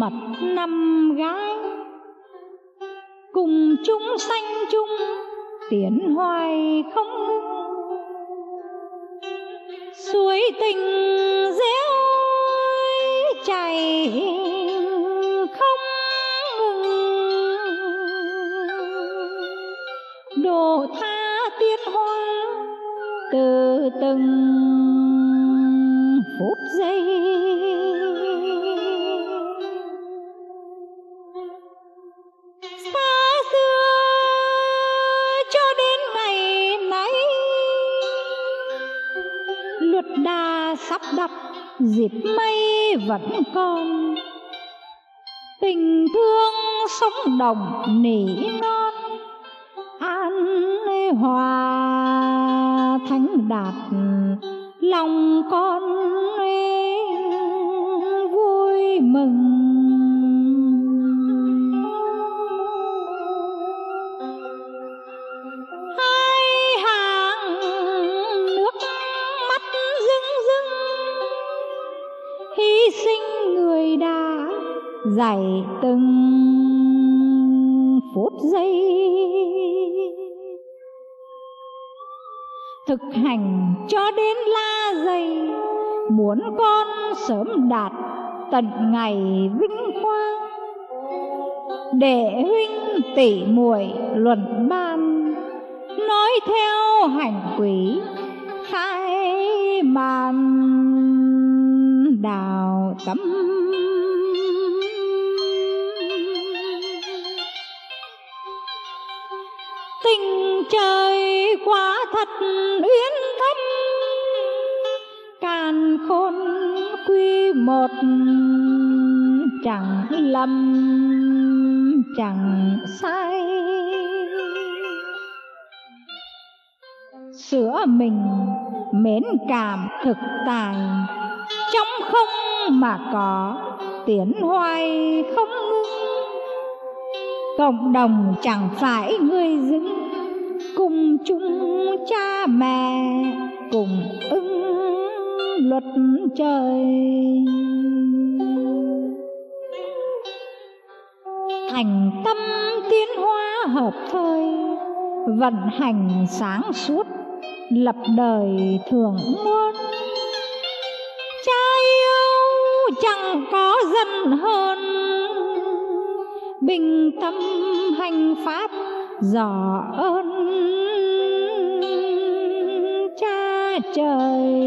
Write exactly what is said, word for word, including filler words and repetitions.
mật năm gái, cùng chúng sanh chung tiến hoài không ngưng. Suối tình réo chảy không ngừng, độ tha tiên hoa từ từng phút giây. Xa xưa cho đến ngày nay, luật đà sắp đặt dịp mây vẫn còn, tình thương sống đồng nỉ non, an hòa thánh đạt lòng con vui mừng. Hai hàng nước mắt rưng rưng, hy sinh người đã dày từng phút giây. Thực hành cho đến la dày, muốn con sớm đạt tận ngày vinh quang. Để huynh tỷ muội luận ban, nói theo hành quý khai màn đào tâm. Tình trời quá thật uyên thâm, càn khôn quy một, chẳng lầm chẳng sai. Sửa mình mến cảm thực tài, trong không mà có tiến hoài không ngưng. Cộng đồng chẳng phải người dưng, cùng chung cha mẹ cùng ứng luật trời. Thành tâm tiến hóa hợp thời, vận hành sáng suốt lập đời thường muôn. Cha yêu chẳng có dân hơn, bình tâm hành pháp dò ơn cha trời.